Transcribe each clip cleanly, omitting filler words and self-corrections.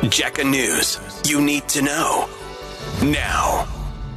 Jacka News. You need to know. Now.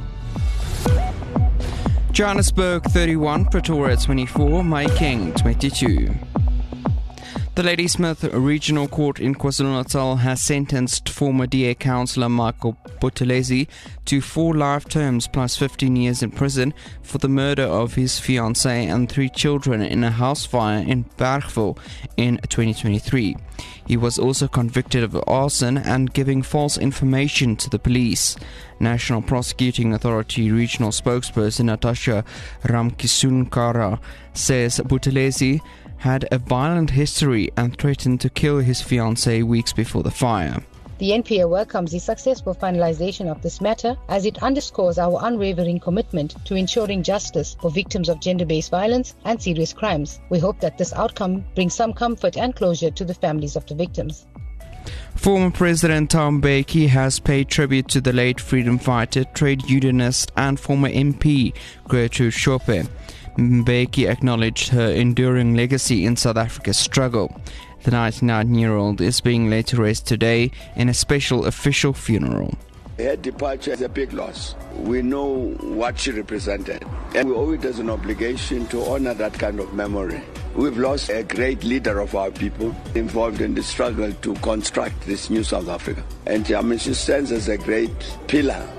Johannesburg 31, Pretoria 24, Mahikeng 22. The Ladysmith Regional Court in KwaZulu-Natal has sentenced former DA councillor Michael Buthelezi to 4 life terms plus 15 years in prison for the murder of his fiancée and 3 children in a house fire in Bergville in 2023. He was also convicted of arson and giving false information to the police. National Prosecuting Authority Regional Spokesperson Natasha Ramkisunkara says Buthelezi had a violent history and threatened to kill his fiancée weeks before the fire. The NPA welcomes the successful finalization of this matter as it underscores our unwavering commitment to ensuring justice for victims of gender-based violence and serious crimes. We hope that this outcome brings some comfort and closure to the families of the victims. Former President Thabo Mbeki has paid tribute to the late freedom fighter, trade unionist and former MP Gertrude Schope. Mbeki acknowledged her enduring legacy in South Africa's struggle. The 99-year-old is being laid to rest today in a special official funeral. Her departure is a big loss. We know what she represented, and we owe it as an obligation to honor that kind of memory. We've lost a great leader of our people involved in the struggle to construct this new South Africa. And she stands as a great pillar.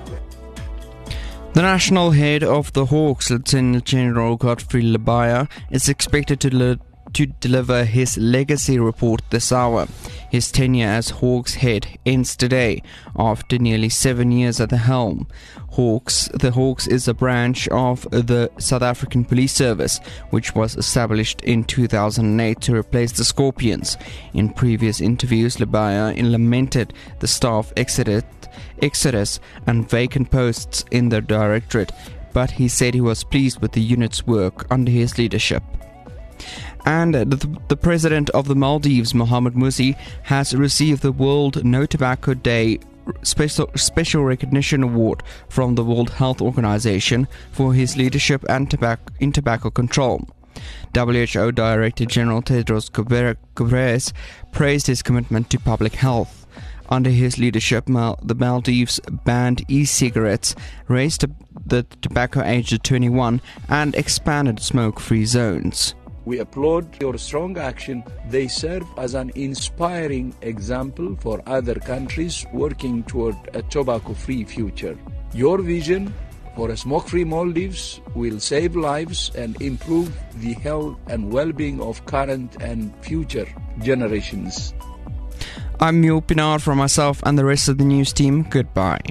The national head of the Hawks, Lieutenant General Godfrey Lebeya, is expected to deliver his legacy report this hour. His tenure as Hawks head ends today after nearly 7 years at the helm. The Hawks is a branch of the South African Police Service, which was established in 2008 to replace the Scorpions. In previous interviews, Lebeya lamented the staff exodus and vacant posts in the directorate, but he said he was pleased with the unit's work under his leadership. And the president of the Maldives, Mohamed Musi, has received the World No Tobacco Day Special Recognition Award from the World Health Organization for his leadership in tobacco control. WHO Director General Tedros Ghebreyesus praised his commitment to public health. Under his leadership, the Maldives banned e-cigarettes, raised the tobacco age to 21, and expanded smoke-free zones. We applaud your strong action. They serve as an inspiring example for other countries working toward a tobacco-free future. Your vision for a smoke-free Maldives will save lives and improve the health and well-being of current and future generations. I'm Mule Pinard from myself and the rest of the news team. Goodbye.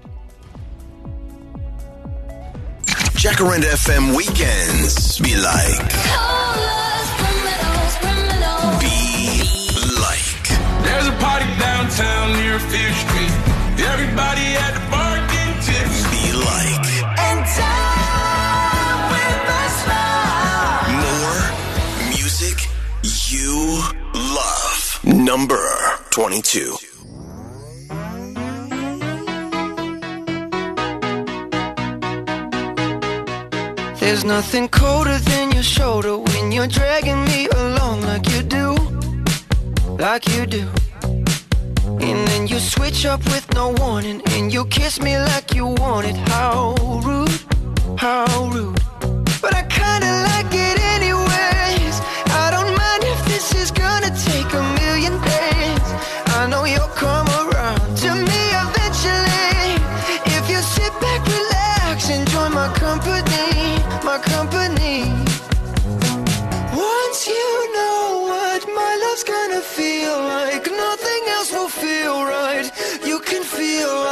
Jacaranda FM weekends be like. Be like. There's a party downtown near Fifth Street. Everybody at the bar getting tips. Be like. And time with a smile. More music you love. Number 22. There's nothing colder than your shoulder when you're dragging me along like you do. And then you switch up with no warning and you kiss me like you want it. How rude. But I kinda like it anyways. I don't mind if this is gonna take a million days. I know you'll come around to me eventually. If you sit back, relax, enjoy my company. Once you know what my love's gonna feel like, nothing else will feel right. You can feel